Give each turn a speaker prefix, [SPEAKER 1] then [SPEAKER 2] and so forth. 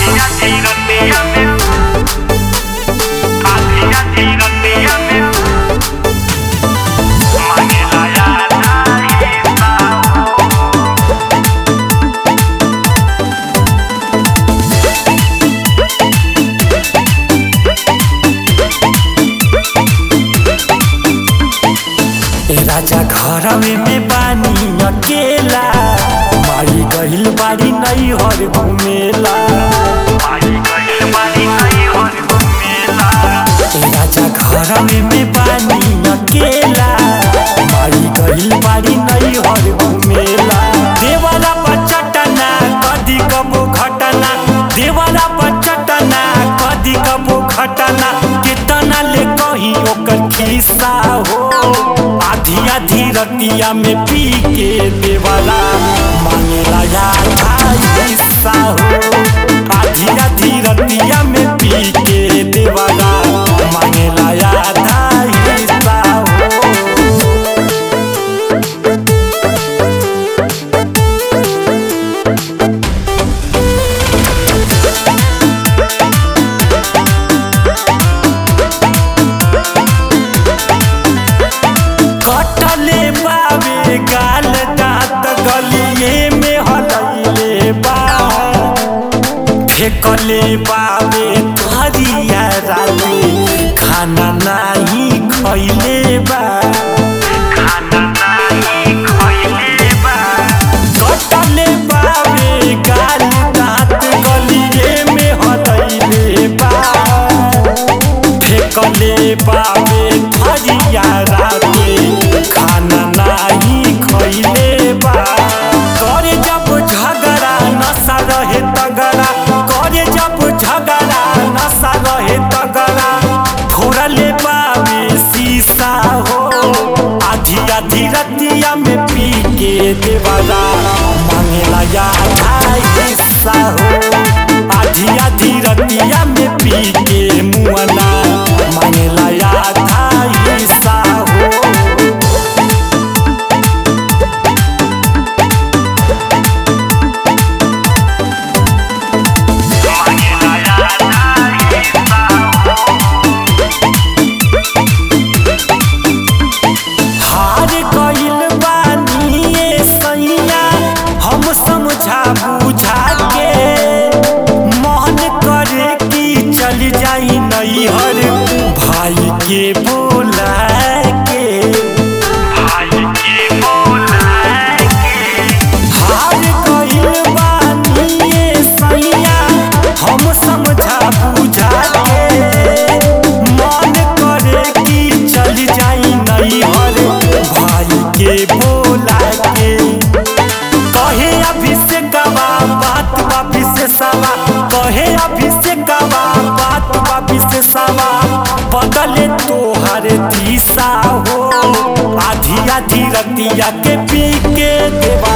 [SPEAKER 1] राजा घर में बानी अकेला माई गइल बाड़ी नहीं हर घुमेला राजा घर में बानी अकेला माई गइल बाड़ी नहीं हर घुमेला देवाला पचटना कदी कबो घटना देवाला पचटना कदी कबो घटना कितना ले कही ओकर खिस्सा हो आधी आधी रतिया में पी के देवाला मांगेला यार हिस्सा हो आधी आधी रतिया में पी के देवाला मांगेला यार हिस्सा हो। कटले बाबे गाल दांत गलिए में हलैले बा फेंकले बाबे धरिया राते खाना नाही खइले बा कटले बाबे गाल दांत गलिए में हलैले बा फेंकले बाबे धरिया राते खाना नाही खइले बा करे जब झगड़ा नशा रहे तगड़ा करे जब झगड़ा नशा रहे तगड़ा फोड़ले बाबे शीशा हो आधी आधी रतिया में पी के देवाला मांगेला यार हिस्सा हो आधी आधी रतिया में पी के मुआना मांगेला यार हिस्सा हो। हार गइल बानी सैया हम समझा बुझा के मन करे कि चल जाई नैहर भाई के बोला के हार गइल बानी सैया हम समझा बुझा के मन करे कि चल जाई नैहर भाई के बोला के कहे अभिषेकवा बात बापी से सवा कहे अभिषेकवा बात बापी से सवा बदले तोहर दिशा हो आधी आधी रतिया के पी के देवा